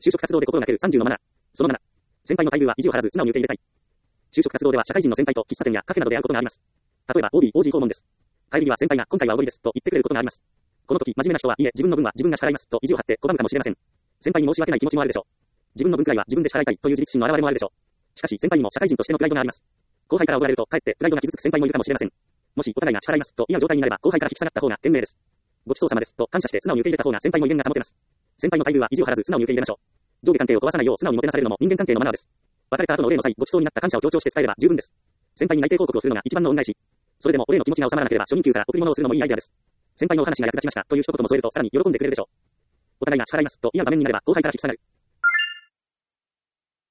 就職活動で心がける30のマナー。その7。先輩の待遇は意地を張らず素直に受け入れたい。就職活動では社会人の先輩と喫茶店やカフェなどで会うことがあります。例えば OB、OG 訪問です。帰りには先輩が今回はおごりですと言ってくれることがあります。この時真面目な人はいえ自分の分は自分が支払いますと意地を張って拒むかもしれません。先輩に申し訳ない気持ちもあるでしょう。自分の分くらいは自分で支払いたいという自立心の表れもあるでしょう。しかし先輩にも社会人としてのプライドがあります。後輩からおごられるとかえってプライドが傷つく先輩もいるかもしれません。もしお互いが支払いますと言い合う状態になれば後輩から引き下がった方が賢明です。ごちそうさまですと感謝して素直に受け入れた方が先輩の威厳が保てます。先輩の待遇は意地を張らず素直に受け入れましょう。上下関係を壊さないよう素直にもてなされるのも人間関係のマナーです。別れた後のお礼の際ごちそうになった感謝を強調して伝えれば十分です。先輩に内定報告をするのが一番の恩返し。それでもお礼の気持ちが収まらなければ初任給から贈り物をするのもいいアイデアです。先輩のお話が役立ちましたという一言も添えるとさらに喜んでくれるでしょう。お互いが支払いますと言い合う場面になれば後輩から引き下がる。